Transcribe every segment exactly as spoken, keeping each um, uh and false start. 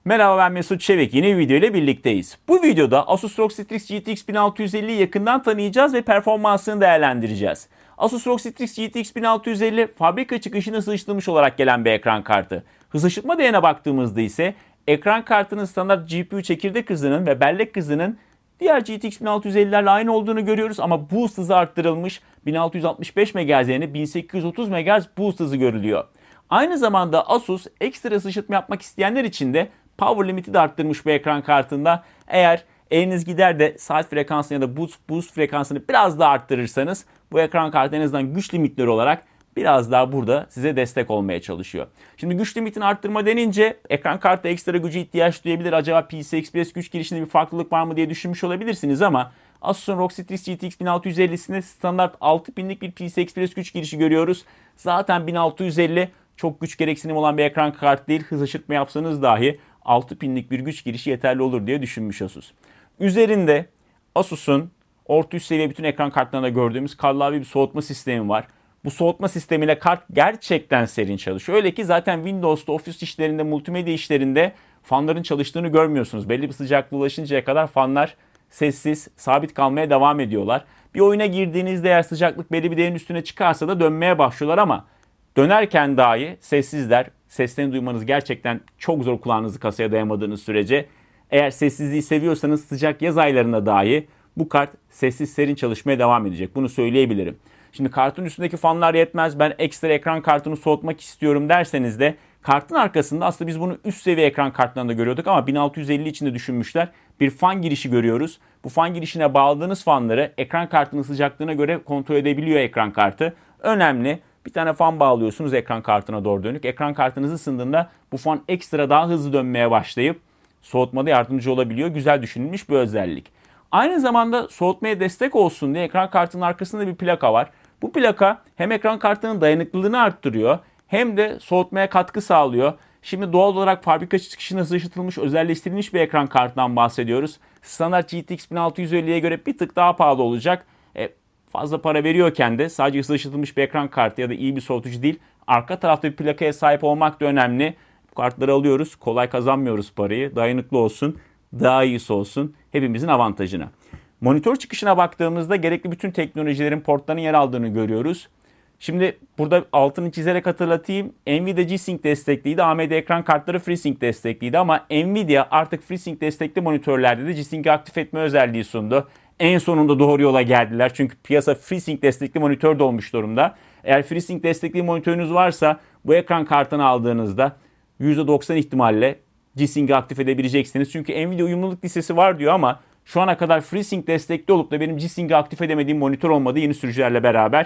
Merhaba, ben Mesut Çevik. Yeni bir video ile birlikteyiz. Bu videoda Asus R O G Strix G T X bin altı yüz elli'yi yakından tanıyacağız ve performansını değerlendireceğiz. Asus R O G Strix G T X bin altı yüz elli fabrika çıkışına ısıtılmış olarak gelen bir ekran kartı. Hız ışıtma değerine baktığımızda ise ekran kartının standart G P U çekirdek hızının ve bellek hızının diğer G T X bin altı yüz elli'lerle aynı olduğunu görüyoruz ama boost hızı arttırılmış, bin altı yüz altmış beş megahertz yerine bin sekiz yüz otuz megahertz boost hızı görülüyor. Aynı zamanda Asus ekstra ısıtma yapmak isteyenler için de power limit'i de arttırmış bu ekran kartında. Eğer eliniz gider de saat frekansını ya da boost, boost frekansını biraz daha arttırırsanız bu ekran kartı en azından güç limitleri olarak biraz daha burada size destek olmaya çalışıyor. Şimdi güç limitini arttırma denince ekran kartı ekstra gücü ihtiyaç duyabilir. Acaba P C I Express güç girişinde bir farklılık var mı diye düşünmüş olabilirsiniz ama Asus'un R O G Strix G T X bin altı yüz elli'sinde standart altı pinlik bir P C I Express güç girişi görüyoruz. Zaten bin altı yüz elli çok güç gereksinim olan bir ekran kartı değil. Hız aşırtma yapsanız dahi altı pinlik bir güç girişi yeterli olur diye düşünmüş Asus. Üzerinde Asus'un orta üst seviye bütün ekran kartlarında gördüğümüz kallavi bir soğutma sistemi var. Bu soğutma sistemiyle kart gerçekten serin çalışıyor. Öyle ki zaten Windows'ta, ofis işlerinde, multimedya işlerinde fanların çalıştığını görmüyorsunuz. Belli bir sıcaklığa ulaşıncaya kadar fanlar sessiz, sabit kalmaya devam ediyorlar. Bir oyuna girdiğinizde eğer sıcaklık belli bir değerin üstüne çıkarsa da dönmeye başlıyorlar ama dönerken dahi sessizler. Seslerini duymanız gerçekten çok zor kulağınızı kasaya dayamadığınız sürece. Eğer sessizliği seviyorsanız sıcak yaz aylarında dahi bu kart sessiz serin çalışmaya devam edecek. Bunu söyleyebilirim. Şimdi kartın üstündeki fanlar yetmez, ben ekstra ekran kartını soğutmak istiyorum derseniz de kartın arkasında aslında biz bunu üst seviye ekran kartlarında görüyorduk ama bin altı yüz elli için de düşünmüşler. Bir fan girişi görüyoruz. Bu fan girişine bağladığınız fanları ekran kartının sıcaklığına göre kontrol edebiliyor ekran kartı. Önemli. Bir tane fan bağlıyorsunuz ekran kartına doğru dönük. Ekran kartınız ısındığında bu fan ekstra daha hızlı dönmeye başlayıp soğutmada yardımcı olabiliyor. Güzel düşünülmüş bir özellik. Aynı zamanda soğutmaya destek olsun diye ekran kartının arkasında bir plaka var. Bu plaka hem ekran kartının dayanıklılığını arttırıyor hem de soğutmaya katkı sağlıyor. Şimdi doğal olarak fabrika çıkışına ısıtılmış, özelleştirilmiş bir ekran kartından bahsediyoruz. Standart G T X bin altı yüz elli'ye göre bir tık daha pahalı olacak. E, fazla para veriyorken de sadece ısıtılmış bir ekran kartı ya da iyi bir soğutucu değil, arka tarafta bir plakaya sahip olmak da önemli. Bu kartları alıyoruz, kolay kazanmıyoruz parayı. Dayanıklı olsun, daha iyisi olsun, hepimizin avantajına. Monitör çıkışına baktığımızda gerekli bütün teknolojilerin portlarının yer aldığını görüyoruz. Şimdi burada altını çizerek hatırlatayım. Nvidia G-Sync destekliydi. A M D ekran kartları FreeSync destekliydi ama Nvidia artık FreeSync destekli monitörlerde de G-Sync'i aktif etme özelliği sundu. En sonunda doğru yola geldiler. Çünkü piyasa FreeSync destekli monitör dolmuş durumda. Eğer FreeSync destekli monitörünüz varsa bu ekran kartını aldığınızda yüzde doksan ihtimalle G-Sync'i aktif edebileceksiniz. Çünkü Nvidia uyumluluk listesi var diyor ama şu ana kadar FreeSync destekli olup da benim G-Sync'i aktif edemediğim monitör olmadı yeni sürücülerle beraber.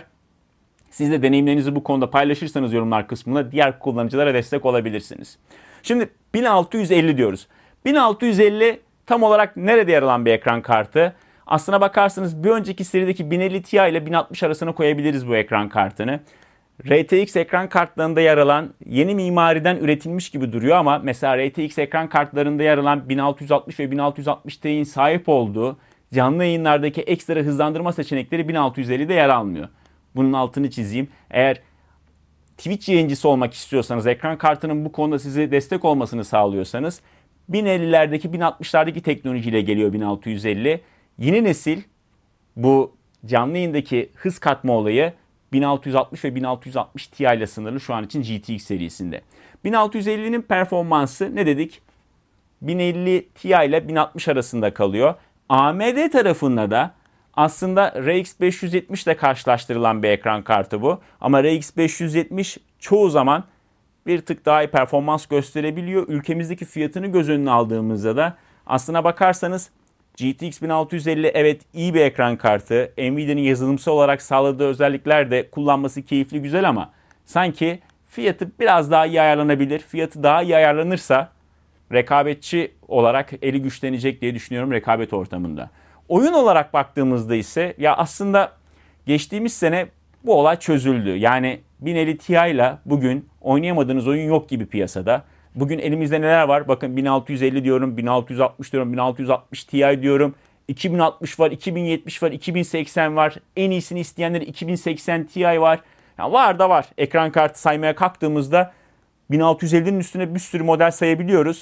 Siz de deneyimlerinizi bu konuda paylaşırsanız yorumlar kısmında diğer kullanıcılara destek olabilirsiniz. Şimdi bin altı yüz elli diyoruz. bin altı yüz elli tam olarak nerede yer alan bir ekran kartı? Aslına bakarsanız bir önceki serideki bin elli Ti ile bin altmış arasına koyabiliriz bu ekran kartını. R T X ekran kartlarında yer alan yeni mimariden üretilmiş gibi duruyor ama mesela R T X ekran kartlarında yer alan bin altı yüz altmış ve bin altı yüz altmış Ti'nin sahip olduğu canlı yayınlardaki ekstra hızlandırma seçenekleri bin altı yüz ellide yer almıyor. Bunun altını çizeyim. Eğer Twitch yayıncısı olmak istiyorsanız, ekran kartının bu konuda size destek olmasını sağlıyorsanız bin ellilerdeki, bin altmışlardaki teknolojiyle geliyor bin altı yüz elli. Yeni nesil bu canlı yayındaki hız katma olayı bin altı yüz altmış ve bin altı yüz altmış Ti ile sınırlı şu an için G T X serisinde. bin altı yüz ellinin performansı ne dedik? bin elli Ti ile bin altmış arasında kalıyor. A M D tarafında da aslında R X beş yüz yetmiş ile karşılaştırılan bir ekran kartı bu. Ama R X beş yüz yetmiş çoğu zaman bir tık daha iyi performans gösterebiliyor. Ülkemizdeki fiyatını göz önüne aldığımızda da aslına bakarsanız G T X bin altı yüz elli evet iyi bir ekran kartı. Nvidia'nın yazılımsal olarak sağladığı özellikler de kullanması keyifli, güzel ama sanki fiyatı biraz daha iyi ayarlanabilir. Fiyatı daha iyi ayarlanırsa rekabetçi olarak eli güçlenecek diye düşünüyorum rekabet ortamında. Oyun olarak baktığımızda ise ya aslında geçtiğimiz sene bu olay çözüldü. Yani bin elli Ti ile bugün oynayamadığınız oyun yok gibi piyasada. Bugün elimizde neler var? Bakın bin altı yüz elli diyorum, bin altı yüz altmış diyorum, bin altı yüz altmış Ti diyorum. iki bin altmış var, iki bin yetmiş var, iki bin seksen var. En iyisini isteyenler iki bin seksen Ti var. Yani var da var. Ekran kartı saymaya kalktığımızda bin altı yüz ellinin üstüne bir sürü model sayabiliyoruz.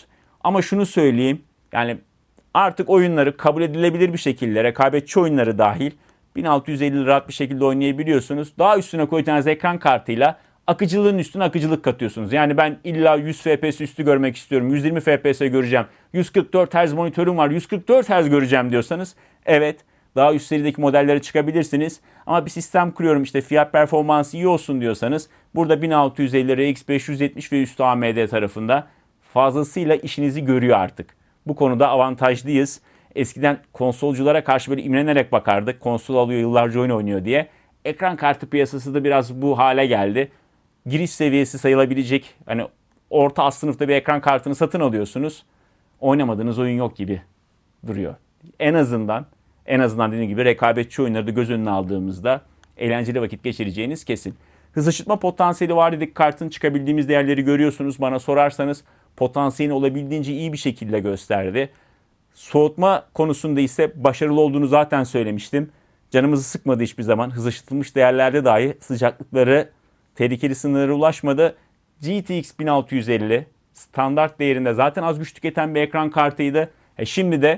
Ama şunu söyleyeyim. Yani artık oyunları kabul edilebilir bir şekilde, rekabetçi oyunları dahil bin altı yüz elli rahat bir şekilde oynayabiliyorsunuz. Daha üstüne koyacağınız ekran kartıyla akıcılığın üstüne akıcılık katıyorsunuz. Yani ben illa yüz F P S üstü görmek istiyorum, yüz yirmi F P S göreceğim, yüz kırk dört Hz monitörüm var, yüz kırk dört Hz göreceğim diyorsanız evet, daha üst serideki modellere çıkabilirsiniz. Ama bir sistem kuruyorum, işte fiyat performansı iyi olsun diyorsanız burada bin altı yüz elli R X beş yüz yetmiş ve üstü A M D tarafında fazlasıyla işinizi görüyor artık. Bu konuda avantajlıyız. Eskiden konsolculara karşı böyle imrenerek bakardık. Konsol alıyor, yıllarca oyun oynuyor diye. Ekran kartı piyasası da biraz bu hale geldi. Giriş seviyesi sayılabilecek, hani orta alt sınıfta bir ekran kartını satın alıyorsunuz. Oynamadığınız oyun yok gibi duruyor. En azından en azından dediğim gibi rekabetçi oyunları da göz önüne aldığımızda eğlenceli vakit geçireceğiniz kesin. Hız ışıtma potansiyeli var dedik. Kartın çıkabildiğimiz değerleri görüyorsunuz. Bana sorarsanız potansiyelini olabildiğince iyi bir şekilde gösterdi. Soğutma konusunda ise başarılı olduğunu zaten söylemiştim. Canımızı sıkmadı hiçbir zaman. Hız ışıtılmış değerlerde dahi sıcaklıkları tehlikeli sınırlara ulaşmadı. G T X bin altı yüz elli standart değerinde zaten az güç tüketen bir ekran kartıydı. E şimdi de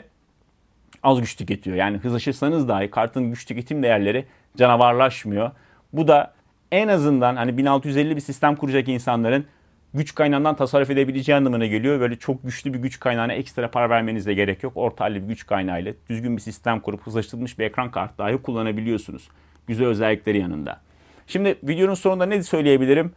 az güç tüketiyor. Yani hız aşırsanız dahi kartın güç tüketim değerleri canavarlaşmıyor. Bu da en azından hani bin altı yüz elli bir sistem kuracak insanların güç kaynağından tasarruf edebileceği anlamına geliyor. Böyle çok güçlü bir güç kaynağına ekstra para vermenize gerek yok. Orta halli bir güç kaynağıyla düzgün bir sistem kurup hızlaştırılmış bir ekran kartı dahi kullanabiliyorsunuz. Güzel özellikleri yanında. Şimdi videonun sonunda ne söyleyebilirim?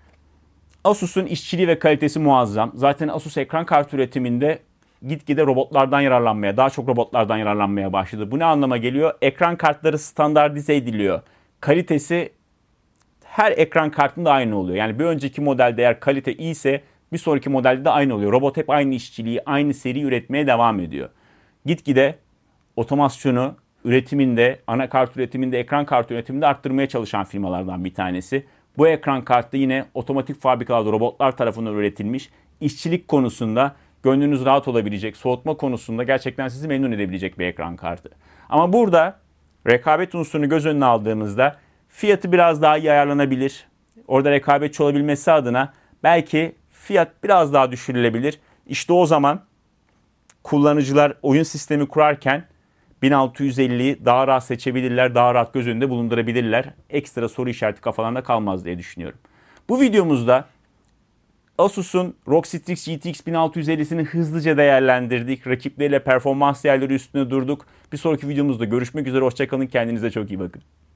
Asus'un işçiliği ve kalitesi muazzam. Zaten Asus ekran kartı üretiminde gitgide robotlardan yararlanmaya, daha çok robotlardan yararlanmaya başladı. Bu ne anlama geliyor? Ekran kartları standartize ediliyor. Kalitesi her ekran kartında aynı oluyor. Yani bir önceki modelde eğer kalite iyiyse bir sonraki modelde de aynı oluyor. Robot hep aynı işçiliği, aynı seri üretmeye devam ediyor. Gitgide otomasyonu üretiminde, anakart üretiminde, ekran kartı üretiminde arttırmaya çalışan firmalardan bir tanesi. Bu ekran kartı yine otomatik fabrikalarda robotlar tarafından üretilmiş. İşçilik konusunda gönlünüz rahat olabilecek, soğutma konusunda gerçekten sizi memnun edebilecek bir ekran kartı. Ama burada rekabet unsurunu göz önüne aldığımızda fiyatı biraz daha iyi ayarlanabilir. Orada rekabetçi olabilmesi adına belki fiyat biraz daha düşürülebilir. İşte o zaman kullanıcılar oyun sistemi kurarken bin altı yüz elliyi daha rahat seçebilirler, daha rahat göz önünde bulundurabilirler. Ekstra soru işareti kafalarında kalmaz diye düşünüyorum. Bu videomuzda Asus'un R O G Strix G T X bin altı yüz ellisini hızlıca değerlendirdik. Rakipleriyle performans değerleri üstüne durduk. Bir sonraki videomuzda görüşmek üzere. Hoşçakalın. Kendinize çok iyi bakın.